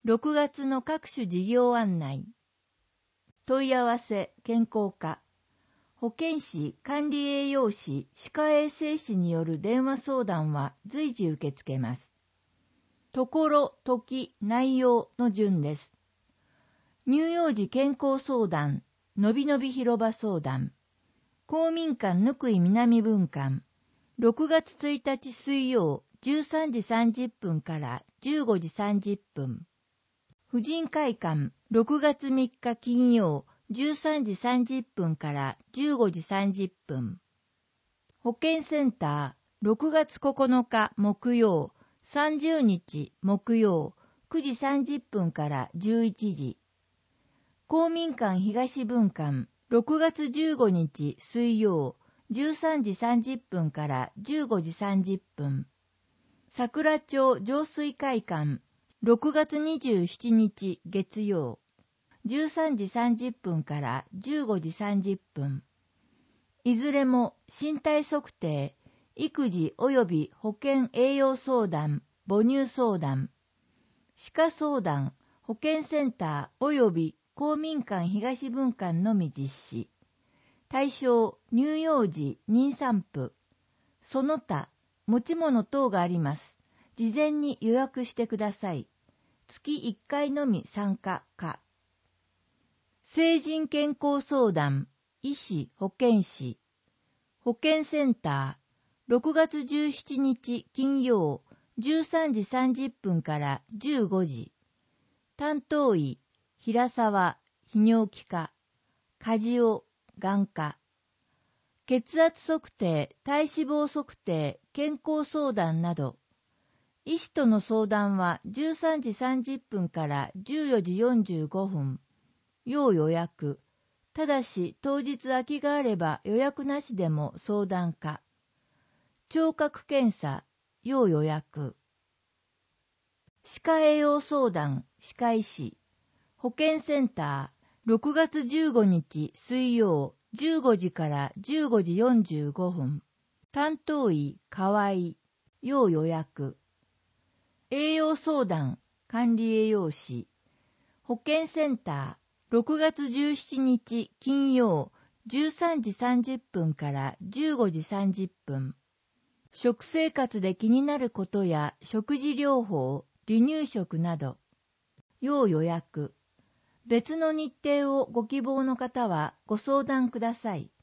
6月の各種事業案内。問い合わせ、健康課。保健師、管理栄養士、歯科衛生士による電話相談は随時受け付けます。ところ、時、内容の順です。乳幼児健康相談、のびのび広場相談、公民館ぬくい南分館、6月1日水曜13時30分から15時30分。婦人会館6月3日金曜13時30分から15時30分。保健センター6月9日木曜30日木曜9時30分から11時。公民館東分館6月15日水曜13時30分から15時30分。桜町浄水会館6月27日月曜13時30分から15時30分。いずれも身体測定、育児及び保健栄養相談、母乳相談、歯科相談、保健センター及び公民館東分館のみ実施。対象、乳幼児、妊産婦。その他、持ち物等があります。事前に予約してください。月1回のみ参加か。成人健康相談、医師、保健師。保健センター、6月17日金曜、13時30分から15時。担当医、平沢、泌尿器科、カジオ、眼科。血圧測定、体脂肪測定、健康相談など。医師との相談は13時30分から14時45分。要予約。ただし当日空きがあれば予約なしでも相談可。聴覚検査。要予約。歯科栄養相談。歯科医師。保健センター。6月15日水曜15時から15時45分。担当医。河合。要予約。栄養相談、管理栄養士、保健センター、6月17日金曜、13時30分から15時30分。食生活で気になることや食事療法、離乳食など。要予約。別の日程をご希望の方はご相談ください。